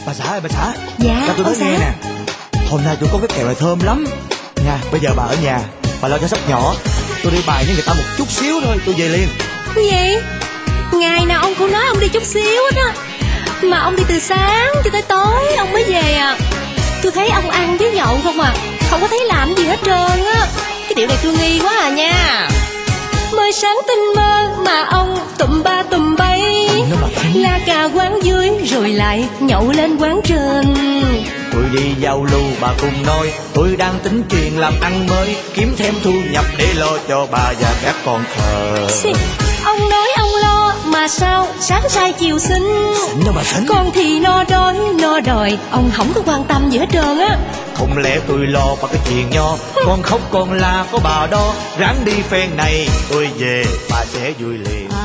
Bà xã ơi bà xã. Dạ cho tôi nói ông nghe xã. nè. Hôm nay tôi có cái kẹo này thơm lắm nha. Bây giờ bà ở nhà, bà lo cho sóc nhỏ, tôi đi bài với người ta một chút xíu thôi, tôi về liền. Cái gì? Ngày nào ông cũng nói ông đi chút xíu hết á, mà ông đi từ sáng cho tới tối ông mới về à. Tôi thấy ông ăn với nhậu không à, không có thấy làm gì hết trơn á. Cái điều này tôi nghi quá à nha. Mới sáng tinh mơ mà ông tụm ba tụm bay, la cà quán dưới rồi lại nhậu lên quán trên. Tôi đi giao lưu bà cùng nói, tôi đang tính chuyện làm ăn mới, kiếm thêm thu nhập để lo cho bà và các con thờ. Ông nói ông lo mà sao sáng sai chiều xinh. Xỉn đâu bà xỉn. Con thì no đói no đòi, ông không có quan tâm gì hết trơn á. Không lẽ tôi lo bà cái chuyện nho, con khóc con la có bà đó, ráng đi phen này tôi về bà sẽ vui liền.